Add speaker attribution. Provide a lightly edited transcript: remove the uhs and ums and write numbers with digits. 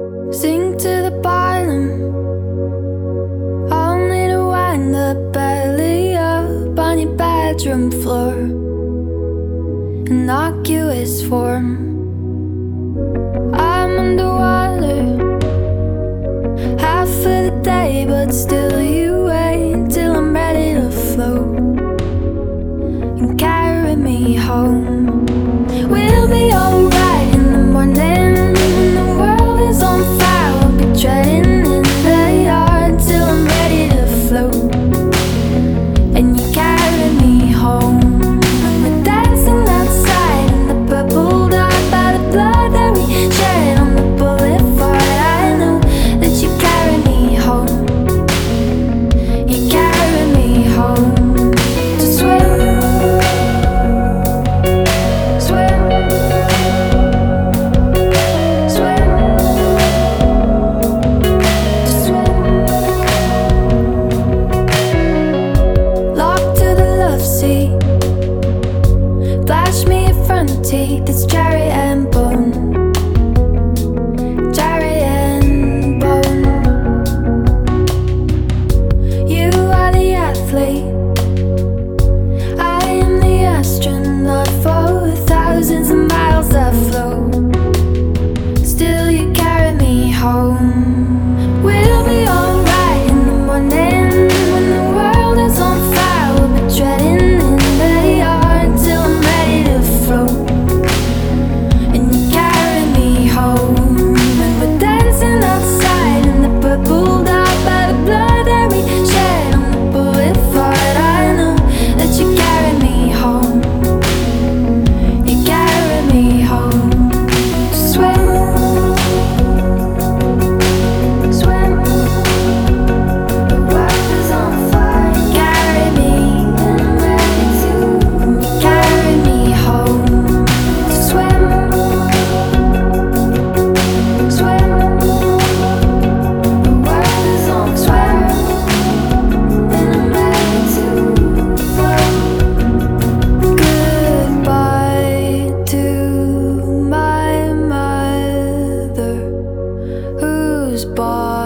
Speaker 1: Sink to the bottom, only to wind up belly up on your bedroom floor. Innocuous form. I'm underwater half of the day, but still you wait till I'm ready to float and carry me home. We'll be alright in the morning when the world is on fire. We'll be treading in the yard till I'm ready to float and you carry me home. And we're dancing outside in the purple dark by the blood that we shed on the boulevard. I know that you carry me home. You carry me home. To swim, swim, swim, to swim. Locked to the love seat, flash me in front of teeth. It's cherry and bone, cherry and bone. You are the athlete, I am the astronaut. For thousands of miles I float, still you carry me home. We'll be alright in the morning when the world is on fire. We'll be treading in the yard till I'm ready to float and you carry me home. And we're dancing outside in the purple dark by the blood that we shed on the boulevard. I know that you carry me home. You carry me home. To swim, swim. The world is on fire. You carry me and I'm ready to. You carry me home. To swim, swim. The world is on fire and I'm ready to float. Goodbye to my mother, whose body